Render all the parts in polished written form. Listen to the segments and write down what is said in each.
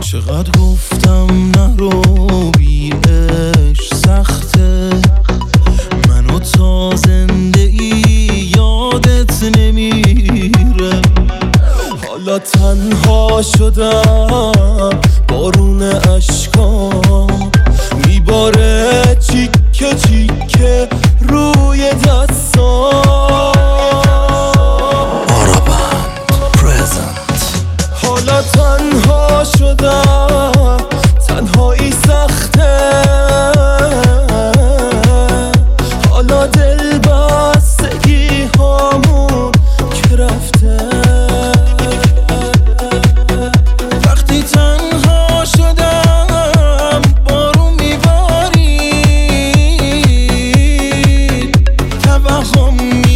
چقدر گفتم نرو بی عشق سخته، منو تا زنده ای یادت نمیره. حالا تنها شدم بارون اشکام میباره چیکه چیکه روی دستام. حالا تنها شدم، تنهایی سخته، حالا دل بستگی هامون که رفته. وقتی تنها شدم بارون میبارید، توهم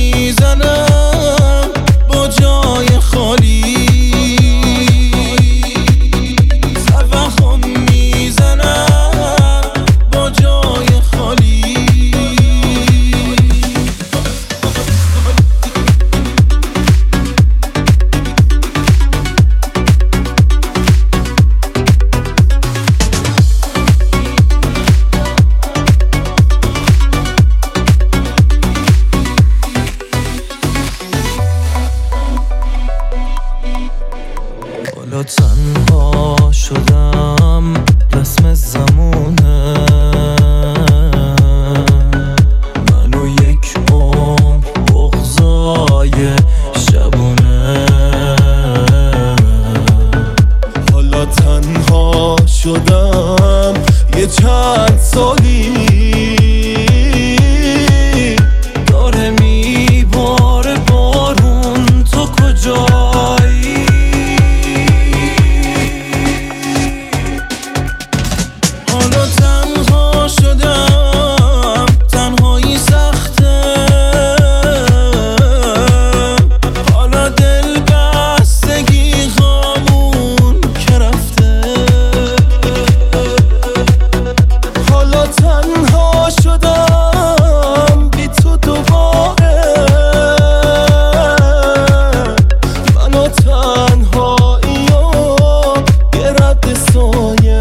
میزنم با جای خالی. حالا تنها شدم رسم زمونه، منو یک عمر بغضای شبونه. حالا تنها شدم یه چند سالی، داره میباره بارون، تو کجایی؟ حالا تنها شدم، تنهایی سخته، حالا دل بستگی هامون که رفته. حالا تنها شدم بی تو دوباره، منو تنهایی و یه رد سایه.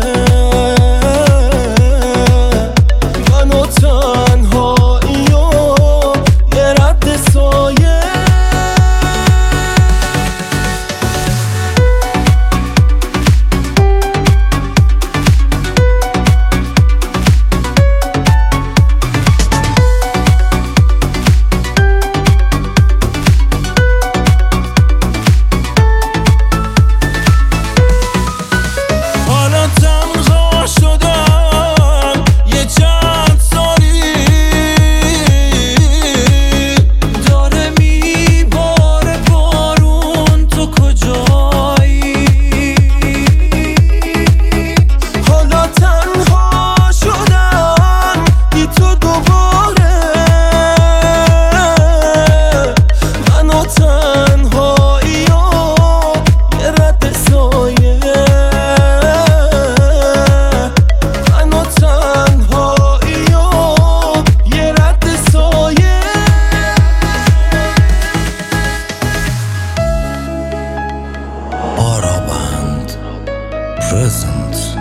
Present.